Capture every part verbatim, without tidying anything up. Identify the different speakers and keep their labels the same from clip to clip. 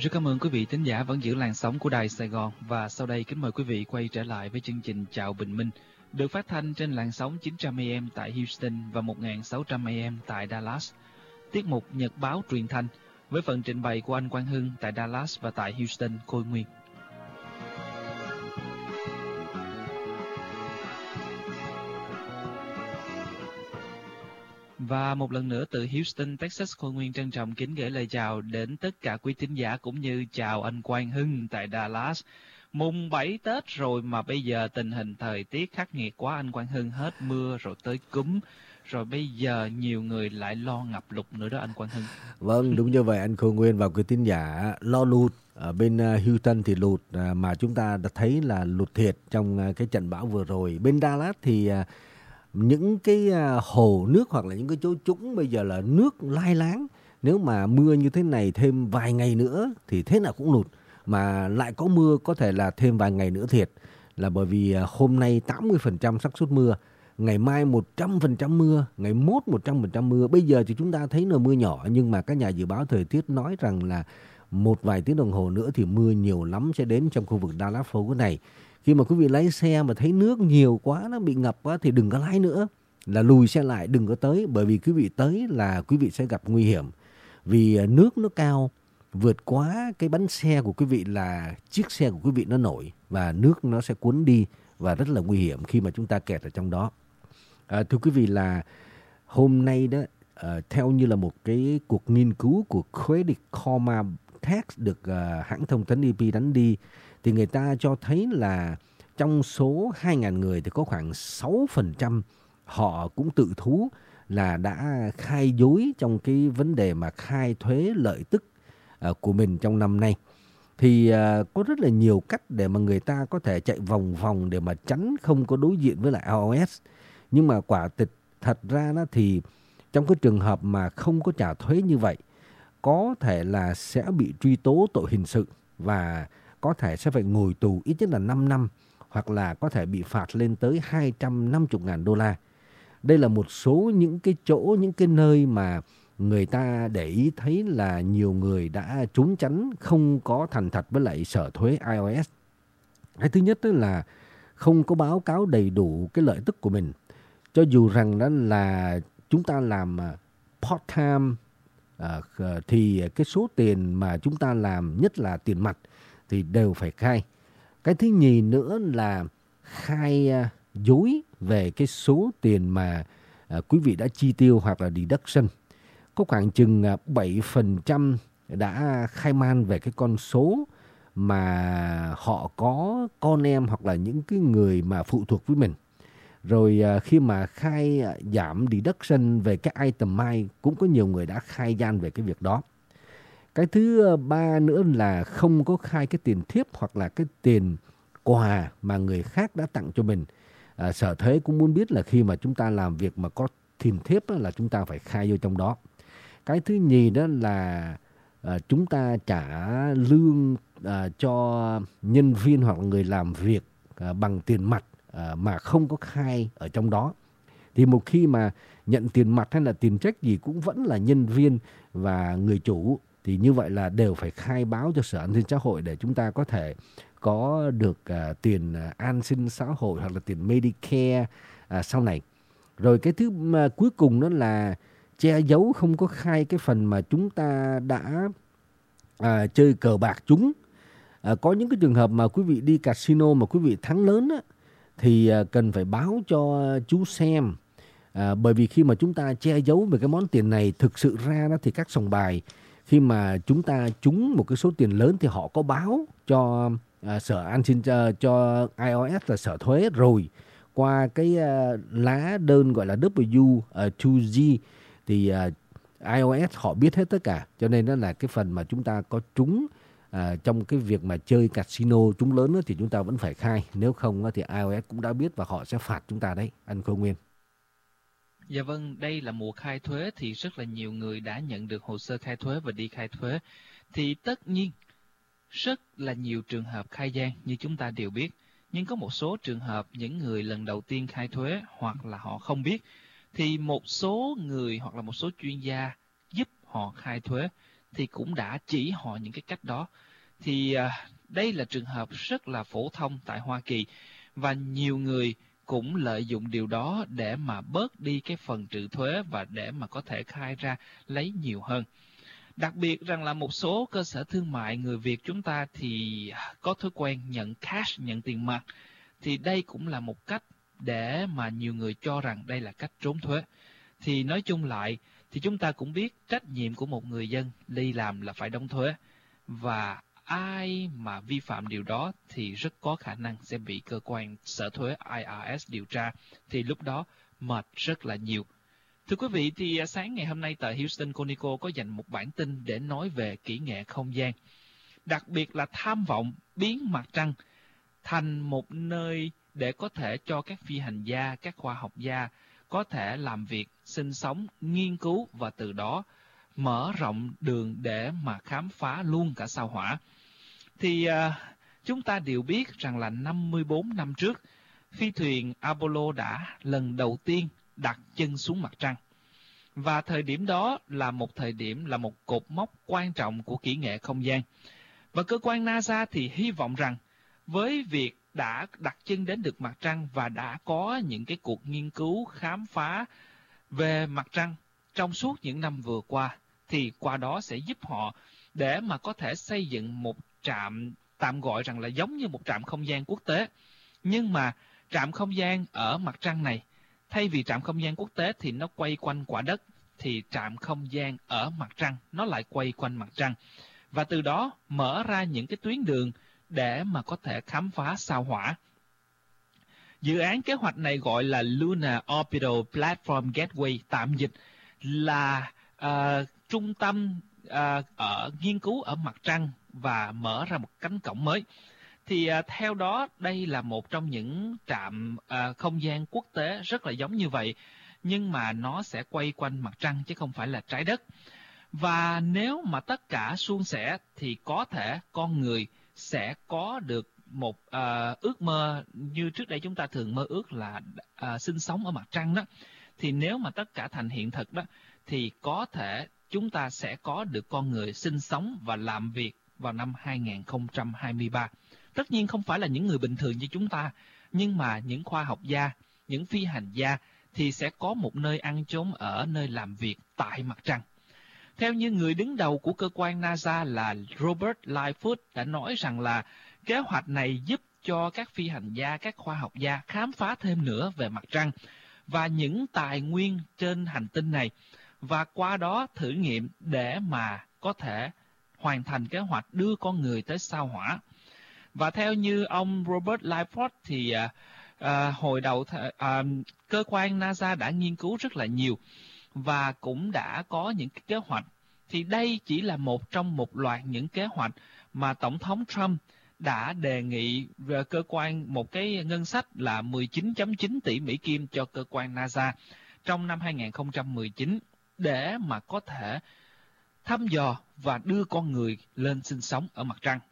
Speaker 1: Rất cảm ơn quý vị thính giả vẫn giữ làn sóng của Đài Sài Gòn, và sau đây kính mời quý vị quay trở lại với chương trình Chào Bình Minh, được phát thanh trên làn sóng chín trăm A M tại Houston và một nghìn sáu trăm A M tại Dallas. Tiết mục Nhật báo truyền thanh với phần trình bày của anh Quang Hưng tại Dallas và tại Houston, Khôi Nguyên. Và một lần nữa từ Houston, Texas, Khôi Nguyên trân trọng kính gửi lời chào đến tất cả quý thính giả, cũng như chào anh Quang Hưng tại Dallas. Mùng bảy Tết rồi mà bây giờ tình hình thời tiết khắc nghiệt quá anh Quang Hưng, hết mưa rồi tới cúm, rồi bây giờ nhiều người lại lo ngập lụt nữa đó anh Quang Hưng.
Speaker 2: Vâng, đúng như vậy anh Khôi Nguyên và quý thính giả, lo lụt. Ở bên Houston thì lụt mà chúng ta đã thấy là lụt thiệt trong cái trận bão vừa rồi. Bên Dallas thì những cái hồ nước hoặc là những cái chỗ trũng bây giờ là nước lai láng. Nếu mà mưa như thế này thêm vài ngày nữa thì thế nào cũng lụt. Mà lại có mưa có thể là thêm vài ngày nữa thiệt. Là bởi vì hôm nay tám mươi phần trăm xác suất mưa, ngày mai một trăm phần trăm mưa, ngày mốt một trăm phần trăm mưa. Bây giờ thì chúng ta thấy là mưa nhỏ, nhưng mà các nhà dự báo thời tiết nói rằng là một vài tiếng đồng hồ nữa thì mưa nhiều lắm sẽ đến trong khu vực Dallas Fort Worth này. Khi mà quý vị lái xe mà thấy nước nhiều quá, nó bị ngập quá thì đừng có lái nữa, là lùi xe lại, đừng có tới. Bởi vì quý vị tới là quý vị sẽ gặp nguy hiểm. Vì nước nó cao, vượt quá cái bánh xe của quý vị là chiếc xe của quý vị nó nổi, và nước nó sẽ cuốn đi và rất là nguy hiểm khi mà chúng ta kẹt ở trong đó. À, thưa quý vị, là hôm nay đó, uh, theo như là một cái cuộc nghiên cứu của Credit Karma Tax được uh, hãng thông tấn A P đánh đi, thì người ta cho thấy là trong số hai nghìn người thì có khoảng sáu phần trăm họ cũng tự thú là đã khai dối trong cái vấn đề mà khai thuế lợi tức uh, của mình trong năm nay. Thì uh, có rất là nhiều cách để mà người ta có thể chạy vòng vòng để mà tránh không có đối diện với lại I R S. Nhưng mà quả tịch thật ra đó thì trong cái trường hợp mà không có trả thuế như vậy, có thể là sẽ bị truy tố tội hình sự và có thể sẽ phải ngồi tù ít nhất là năm năm, hoặc là có thể bị phạt lên tới hai trăm năm mươi ngàn đô la. Đây là một số những cái chỗ, những cái nơi mà người ta để ý thấy là nhiều người đã trốn tránh, không có thành thật với lại sở thuế I R S. Cái thứ nhất đó là không có báo cáo đầy đủ cái lợi tức của mình. Cho dù rằng đó là chúng ta làm part-time uh, thì cái số tiền mà chúng ta làm, nhất là tiền mặt, thì đều phải khai. Cái thứ nhì nữa là khai uh, dối về cái số tiền mà uh, quý vị đã chi tiêu hoặc là deduction. Có khoảng chừng uh, bảy phần trăm đã khai man về cái con số mà họ có con em hoặc là những cái người mà phụ thuộc với mình. Rồi khi mà khai giảm deduction về các item mai, cũng có nhiều người đã khai gian về cái việc đó. Cái thứ ba nữa là không có khai cái tiền thiếp hoặc là cái tiền quà mà người khác đã tặng cho mình. À, sở thuế cũng muốn biết là khi mà chúng ta làm việc mà có tiền thiếp đó, là chúng ta phải khai vô trong đó. Cái thứ nhì đó là à, chúng ta trả lương à, cho nhân viên hoặc là người làm việc à, bằng tiền mặt, À, mà không có khai ở trong đó. Thì một khi mà nhận tiền mặt hay là tiền check gì cũng vẫn là nhân viên và người chủ, thì như vậy là đều phải khai báo cho Sở An sinh xã hội để chúng ta có thể có được à, tiền à, an sinh xã hội hoặc là tiền Medicare à, sau này. Rồi cái thứ mà cuối cùng đó là che giấu, không có khai cái phần mà chúng ta đã à, chơi cờ bạc trúng. À, có những cái trường hợp mà quý vị đi casino mà quý vị thắng lớn á, thì cần phải báo cho chú xem. À, bởi vì khi mà chúng ta che giấu về cái món tiền này, thực sự ra đó thì các sòng bài, khi mà chúng ta trúng một cái số tiền lớn thì họ có báo cho à, Sở An sinh cho, cho I R S là Sở Thuế rồi. Qua cái à, lá đơn gọi là W hai G thì à, I R S họ biết hết tất cả. Cho nên đó là cái phần mà chúng ta có trúng À, trong cái việc mà chơi casino trúng lớn đó, thì chúng ta vẫn phải khai. Nếu không đó, thì I R S cũng đã biết và họ sẽ phạt chúng ta đấy, anh Khôi Nguyên.
Speaker 1: Dạ vâng, đây là mùa khai thuế thì rất là nhiều người đã nhận được hồ sơ khai thuế và đi khai thuế. Thì tất nhiên rất là nhiều trường hợp khai gian như chúng ta đều biết. Nhưng có một số trường hợp những người lần đầu tiên khai thuế hoặc là họ không biết, thì một số người hoặc là một số chuyên gia giúp họ khai thuế. thì cũng đã chỉ họ những cái cách đó. Thì à, đây là trường hợp rất là phổ thông tại Hoa Kỳ, và nhiều người cũng lợi dụng điều đó để mà bớt đi cái phần trừ thuế và để mà có thể khai ra lấy nhiều hơn. Đặc biệt rằng là một số cơ sở thương mại người Việt chúng ta thì có thói quen nhận cash, nhận tiền mặt. Thì đây cũng là một cách để mà nhiều người cho rằng đây là cách trốn thuế. Thì nói chung lại thì chúng ta cũng biết trách nhiệm của một người dân đi làm là phải đóng thuế. Và ai mà vi phạm điều đó thì rất có khả năng sẽ bị cơ quan sở thuế I R S điều tra. Thì lúc đó mệt rất là nhiều. Thưa quý vị, thì sáng ngày hôm nay tại Houston Chronicle có dành một bản tin để nói về kỹ nghệ không gian. Đặc biệt là tham vọng biến mặt trăng thành một nơi để có thể cho các phi hành gia, các khoa học gia có thể làm việc, sinh sống, nghiên cứu và từ đó mở rộng đường để mà khám phá luôn cả sao Hỏa. Thì uh, chúng ta đều biết rằng là năm mươi bốn năm trước, phi thuyền Apollo đã lần đầu tiên đặt chân xuống mặt trăng. Và thời điểm đó là một thời điểm, là một cột mốc quan trọng của kỹ nghệ không gian. Và cơ quan NASA thì hy vọng rằng với việc đã đặt chân đến được mặt trăng và đã có những cái cuộc nghiên cứu khám phá về mặt trăng trong suốt những năm vừa qua, thì qua đó sẽ giúp họ để mà có thể xây dựng một trạm tạm gọi rằng là giống như một trạm không gian quốc tế. Nhưng mà trạm không gian ở mặt trăng này, thay vì trạm không gian quốc tế thì nó quay quanh quả đất, thì trạm không gian ở mặt trăng nó lại quay quanh mặt trăng. Và từ đó mở ra những cái tuyến đường để mà có thể khám phá sao Hỏa. Dự án kế hoạch này gọi là Lunar Orbital Platform Gateway, tạm dịch là uh, trung tâm uh, ở nghiên cứu ở mặt trăng và mở ra một cánh cổng mới. Thì uh, theo đó, đây là một trong những trạm uh, không gian quốc tế rất là giống như vậy, nhưng mà nó sẽ quay quanh mặt trăng chứ không phải là trái đất. Và nếu mà tất cả suôn sẻ thì có thể con người sẽ có được một uh, ước mơ như trước đây chúng ta thường mơ ước là uh, sinh sống ở mặt trăng đó. Thì nếu mà tất cả thành hiện thực đó, thì có thể chúng ta sẽ có được con người sinh sống và làm việc vào năm hai nghìn không trăm hai mươi ba. Tất nhiên không phải là những người bình thường như chúng ta, nhưng mà những khoa học gia, những phi hành gia thì sẽ có một nơi ăn chốn ở, nơi làm việc tại mặt trăng. Theo như người đứng đầu của cơ quan NASA là Robert Lightfoot đã nói rằng là kế hoạch này giúp cho các phi hành gia, các khoa học gia khám phá thêm nữa về mặt trăng và những tài nguyên trên hành tinh này, và qua đó thử nghiệm để mà có thể hoàn thành kế hoạch đưa con người tới sao Hỏa. Và theo như ông Robert Lightfoot thì à, à, hồi đầu à, cơ quan NASA đã nghiên cứu rất là nhiều và cũng đã có những cái kế hoạch. Thì đây chỉ là một trong một loạt những kế hoạch mà Tổng thống Trump đã đề nghị về cơ quan một cái ngân sách là mười chín phẩy chín tỷ Mỹ Kim cho cơ quan NASA trong năm hai nghìn không trăm mười chín để mà có thể thăm dò và đưa con người lên sinh sống ở mặt trăng.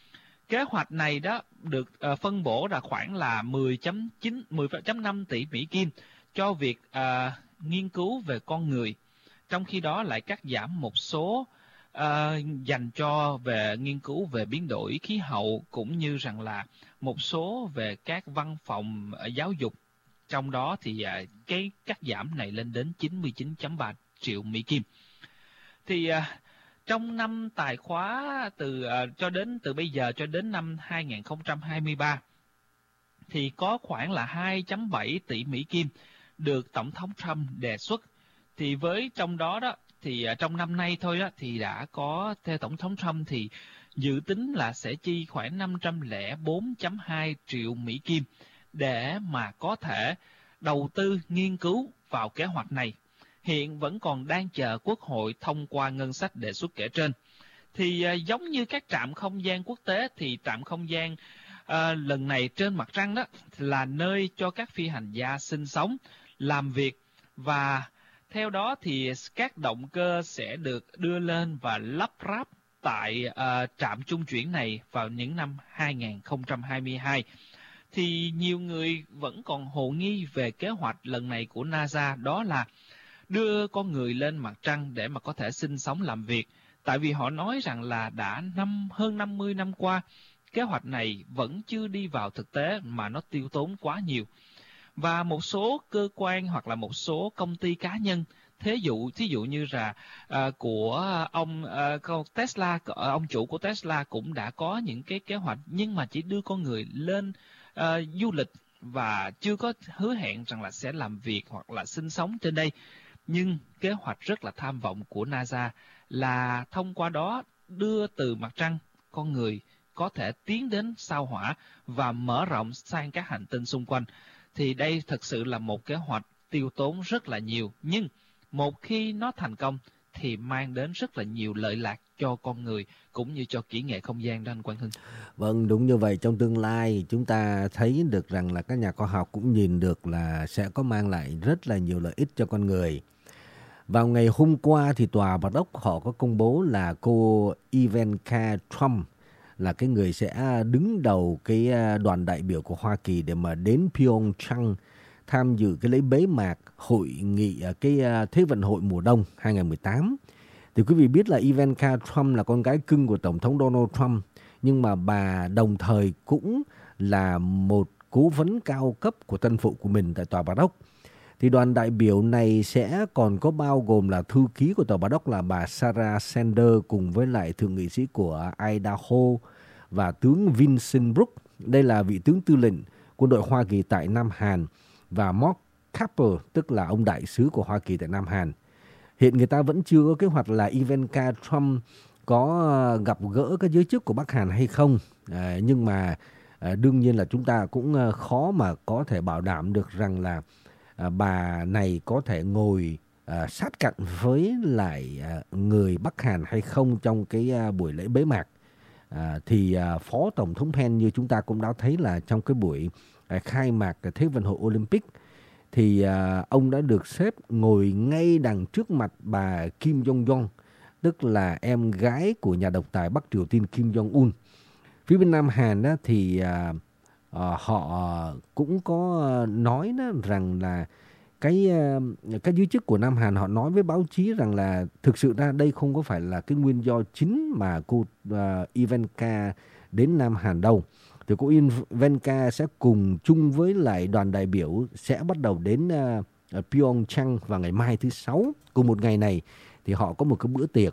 Speaker 1: Kế hoạch này đó được uh, phân bổ là khoảng là mười phẩy năm tỷ Mỹ Kim cho việc uh, nghiên cứu về con người, trong khi đó lại cắt giảm một số uh, dành cho về nghiên cứu về biến đổi khí hậu, cũng như rằng là một số về các văn phòng uh, giáo dục. Trong đó thì uh, cái cắt giảm này lên đến chín mươi chín phẩy ba triệu Mỹ Kim. Thì uh, trong năm tài khóa từ uh, cho đến từ bây giờ cho đến năm hai nghìn không trăm hai mươi ba thì có khoảng là hai phẩy bảy tỷ Mỹ Kim được Tổng thống Trump đề xuất. Thì với trong đó đó thì uh, trong năm nay thôi đó thì đã có, theo Tổng thống Trump thì dự tính là sẽ chi khoảng năm trăm lẻ bốn phẩy hai triệu Mỹ Kim để mà có thể đầu tư nghiên cứu vào kế hoạch này. Hiện vẫn còn đang chờ Quốc hội thông qua ngân sách đề xuất kể trên. Thì uh, giống như các trạm không gian quốc tế thì trạm không gian uh, lần này trên mặt trăng đó là nơi cho các phi hành gia sinh sống, làm việc, và theo đó thì các động cơ sẽ được đưa lên và lắp ráp tại uh, trạm trung chuyển này vào những năm hai nghìn không trăm hai mươi hai. Thì nhiều người vẫn còn hồ nghi về kế hoạch lần này của NASA, đó là đưa con người lên mặt trăng để mà có thể sinh sống làm việc. Tại vì họ nói rằng là đã năm hơn năm mươi năm qua, kế hoạch này vẫn chưa đi vào thực tế mà nó tiêu tốn quá nhiều. Và một số cơ quan hoặc là một số công ty cá nhân, thí dụ thí dụ như là à, của ông à, Tesla, ông chủ của Tesla cũng đã có những cái kế hoạch, nhưng mà chỉ đưa con người lên à, du lịch và chưa có hứa hẹn rằng là sẽ làm việc hoặc là sinh sống trên đây. Nhưng kế hoạch rất là tham vọng của NASA là thông qua đó đưa từ mặt trăng con người có thể tiến đến sao Hỏa và mở rộng sang các hành tinh xung quanh. Thì đây thực sự là một kế hoạch tiêu tốn rất là nhiều, nhưng một khi nó thành công thì mang đến rất là nhiều lợi lạc cho con người cũng như cho kỹ nghệ không gian đó anh Quang Hưng.
Speaker 2: Vâng, đúng như vậy. Trong tương lai chúng ta thấy được rằng là các nhà khoa học cũng nhìn được là sẽ có mang lại rất là nhiều lợi ích cho con người. Vào ngày hôm qua thì Tòa Bạch Ốc họ có công bố là cô Ivanka Trump là cái người sẽ đứng đầu cái đoàn đại biểu của Hoa Kỳ để mà đến Pyeongchang tham dự cái lễ bế mạc hội nghị cái Thế vận hội mùa đông hai không một tám. Thì quý vị biết là Ivanka Trump là con gái cưng của Tổng thống Donald Trump, nhưng mà bà đồng thời cũng là một cố vấn cao cấp của tân phụ của mình tại Tòa Bạch Ốc. Thì đoàn đại biểu này sẽ còn có bao gồm là thư ký của Tòa Bạch Ốc là bà Sarah Sanders cùng với lại thượng nghị sĩ của Idaho và tướng Vincent Brooks. Đây là vị tướng tư lệnh quân đội Hoa Kỳ tại Nam Hàn, và Mark Capper, tức là ông đại sứ của Hoa Kỳ tại Nam Hàn. Hiện người ta vẫn chưa có kế hoạch là Ivanka Trump có gặp gỡ các giới chức của Bắc Hàn hay không. À, nhưng mà à, đương nhiên là chúng ta cũng khó mà có thể bảo đảm được rằng là à, bà này có thể ngồi à, sát cạnh với lại à, người Bắc Hàn hay không trong cái à, buổi lễ bế mạc. À, thì à, Phó Tổng thống Pence như chúng ta cũng đã thấy là trong cái buổi à, khai mạc Thế vận hội Olympic thì à, ông đã được xếp ngồi ngay đằng trước mặt bà Kim Jong-un, tức là em gái của nhà độc tài Bắc Triều Tiên Kim Jong-un. Phía bên Nam Hàn đó, thì à, à, họ cũng có nói đó, rằng là cái các giới chức của Nam Hàn họ nói với báo chí rằng là thực sự ra đây không có phải là cái nguyên do chính mà cô uh, Ivanka đến Nam Hàn đâu. Thì cô Ivanka sẽ cùng chung với lại đoàn đại biểu sẽ bắt đầu đến uh, Pyeongchang vào ngày mai thứ Sáu. Cùng một ngày này thì họ có một cái bữa tiệc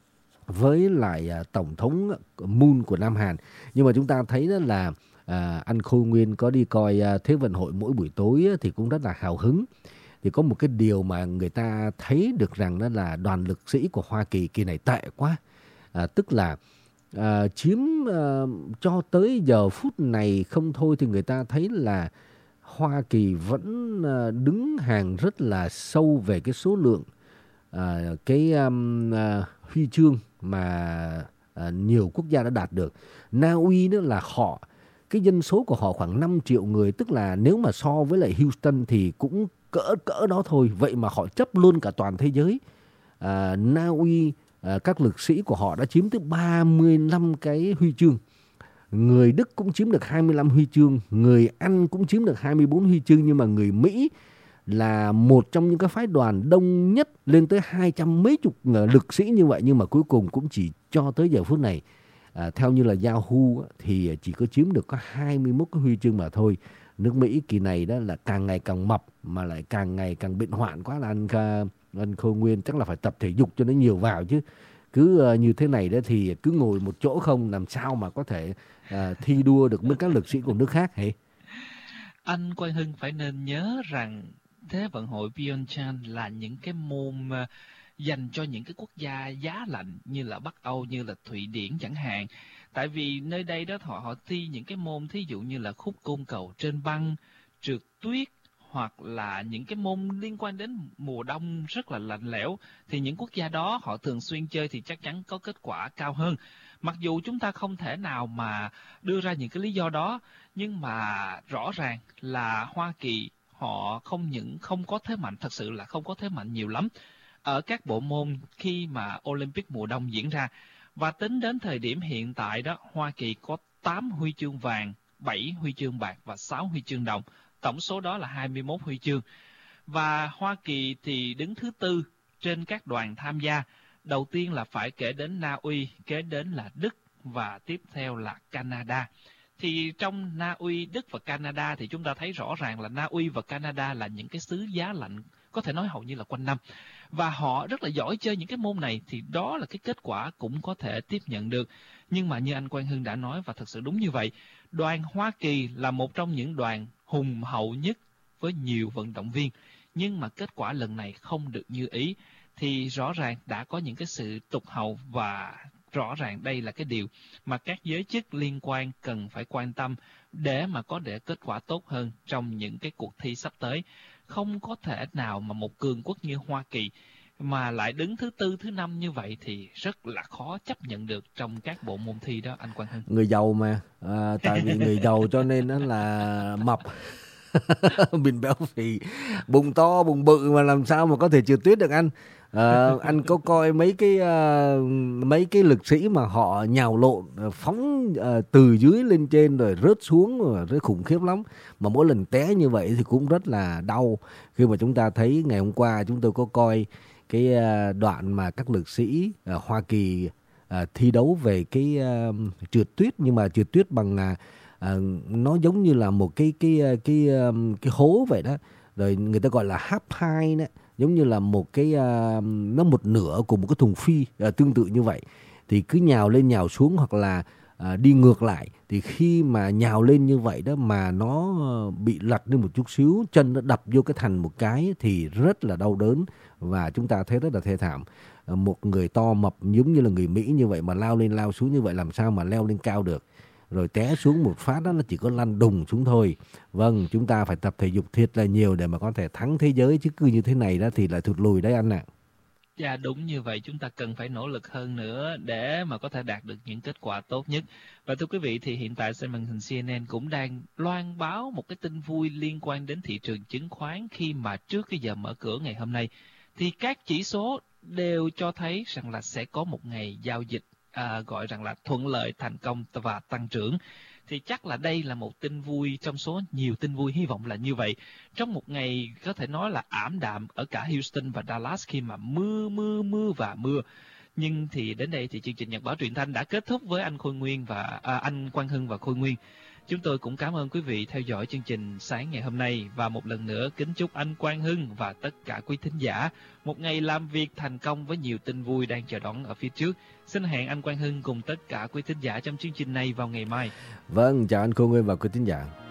Speaker 2: với lại uh, Tổng thống Moon của Nam Hàn. Nhưng mà chúng ta thấy đó là À, anh Khôi Nguyên có đi coi à, Thế vận hội mỗi buổi tối á, thì cũng rất là hào hứng. Thì có một cái điều mà người ta thấy được rằng đó là đoàn lực sĩ của Hoa Kỳ kỳ này tệ quá. À, tức là à, chiếm à, cho tới giờ phút này không thôi thì người ta thấy là Hoa Kỳ vẫn à, đứng hàng rất là sâu về cái số lượng à, cái um, à, huy chương mà à, nhiều quốc gia đã đạt được. Na Uy nữa là họ cái dân số của họ khoảng năm triệu người, tức là nếu mà so với lại Houston thì cũng cỡ cỡ đó thôi. Vậy mà họ chấp luôn cả toàn thế giới. À, Na Uy, à, các lực sĩ của họ đã chiếm tới ba mươi lăm cái huy chương. Người Đức cũng chiếm được hai mươi lăm huy chương. Người Anh cũng chiếm được hai mươi bốn huy chương. Nhưng mà người Mỹ là một trong những cái phái đoàn đông nhất, lên tới hai trăm mấy chục lực sĩ như vậy. Nhưng mà cuối cùng cũng chỉ cho tới giờ phút này, À, theo như là Yahoo thì chỉ có chiếm được có hai mươi mốt cái huy chương mà thôi. Nước Mỹ kỳ này đó là càng ngày càng mập mà lại càng ngày càng bệnh hoạn quá là anh, anh Khôi Nguyên chắc là phải tập thể dục cho nó nhiều vào chứ. Cứ uh, như thế này đó thì cứ ngồi một chỗ không làm sao mà có thể uh, thi đua được với các lực sĩ của nước khác hả?
Speaker 1: Anh Quang Hưng phải nên nhớ rằng Thế vận hội Pyeongchang là những cái môn uh, dành cho những cái quốc gia giá lạnh như là Bắc Âu, như là Thụy Điển chẳng hạn. Tại vì nơi đây đó họ họ thi những cái môn thí dụ như là khúc côn cầu trên băng, trượt tuyết, hoặc là những cái môn liên quan đến mùa đông rất là lạnh lẽo, thì những quốc gia đó họ thường xuyên chơi thì chắc chắn có kết quả cao hơn. Mặc dù chúng ta không thể nào mà đưa ra những cái lý do đó, nhưng mà rõ ràng là Hoa Kỳ họ không những không có thế mạnh, thật sự là không có thế mạnh nhiều lắm ở các bộ môn khi mà Olympic mùa đông diễn ra. Và tính đến thời điểm hiện tại đó, Hoa Kỳ có tám huy chương vàng, bảy huy chương bạc và sáu huy chương đồng. Tổng số đó là hai mươi mốt huy chương. Và Hoa Kỳ thì đứng thứ tư trên các đoàn tham gia. Đầu tiên là phải kể đến Na Uy, kế đến là Đức và tiếp theo là Canada. Thì trong Na Uy, Đức và Canada thì chúng ta thấy rõ ràng là Na Uy và Canada là những cái xứ giá lạnh, có thể nói hầu như là quanh năm. Và họ rất là giỏi chơi những cái môn này, thì đó là cái kết quả cũng có thể tiếp nhận được. Nhưng mà như anh Quang Hưng đã nói, và thật sự đúng như vậy, đoàn Hoa Kỳ là một trong những đoàn hùng hậu nhất với nhiều vận động viên. Nhưng mà kết quả lần này không được như ý, thì rõ ràng đã có những cái sự tụt hậu, và rõ ràng đây là cái điều mà các giới chức liên quan cần phải quan tâm để mà có để kết quả tốt hơn trong những cái cuộc thi sắp tới. Không có thể nào mà một cường quốc như Hoa Kỳ mà lại đứng thứ tư, thứ năm như vậy thì rất là khó chấp nhận được trong các bộ môn thi đó, anh Quang Hưng.
Speaker 2: Người giàu mà, à, tại vì người giàu cho nên nó là mập. Mình béo phì, bụng to, bụng bự mà làm sao mà có thể trượt tuyết được anh. À, anh có coi mấy cái uh, mấy cái lực sĩ mà họ nhào lộn, phóng uh, từ dưới lên trên rồi rớt xuống, rồi rất khủng khiếp lắm. Mà mỗi lần té như vậy thì cũng rất là đau. Khi mà chúng ta thấy ngày hôm qua chúng tôi có coi cái uh, đoạn mà các lực sĩ uh, Hoa Kỳ uh, thi đấu về cái uh, trượt tuyết, nhưng mà trượt tuyết bằng uh, À, nó giống như là một cái cái cái cái, cái hố vậy đó, rồi người ta gọi là half pipe đó, giống như là một cái uh, nó một nửa của một cái thùng phi, uh, tương tự như vậy. Thì cứ nhào lên nhào xuống hoặc là uh, đi ngược lại, thì khi mà nhào lên như vậy đó mà nó bị lật lên một chút xíu, chân nó đập vô cái thành một cái thì rất là đau đớn, và chúng ta thấy rất là thê thảm. Uh, một người to mập giống như là người Mỹ như vậy mà lao lên lao xuống như vậy, làm sao mà leo lên cao được. Rồi té xuống một phát đó, nó chỉ có lăn đùng xuống thôi. Vâng, chúng ta phải tập thể dục thiệt là nhiều để mà có thể thắng thế giới, chứ cứ như thế này đó thì lại thụt lùi đấy anh ạ. À.
Speaker 1: Dạ đúng như vậy, chúng ta cần phải nỗ lực hơn nữa để mà có thể đạt được những kết quả tốt nhất. Và thưa quý vị, thì hiện tại trên màn hình xê en en cũng đang loan báo một cái tin vui liên quan đến thị trường chứng khoán, khi mà trước cái giờ mở cửa ngày hôm nay thì các chỉ số đều cho thấy rằng là sẽ có một ngày giao dịch À, gọi rằng là thuận lợi, thành công và tăng trưởng. Thì chắc là đây là một tin vui trong số nhiều tin vui, hy vọng là như vậy. Trong một ngày có thể nói là ảm đạm ở cả Houston và Dallas, khi mà mưa mưa mưa và mưa. Nhưng thì đến đây thì chương trình Nhật báo Truyền thanh đã kết thúc với anh Khôi Nguyên và à, anh Quang Hưng và Khôi Nguyên. Chúng tôi cũng cảm ơn quý vị theo dõi chương trình sáng ngày hôm nay, và một lần nữa kính chúc anh Quang Hưng và tất cả quý thính giả một ngày làm việc thành công với nhiều tin vui đang chờ đón ở phía trước. Xin hẹn anh Quang Hưng cùng tất cả quý thính giả trong chương trình này vào ngày mai.
Speaker 2: Vâng, chào anh Khôi Nguyên và quý thính giả.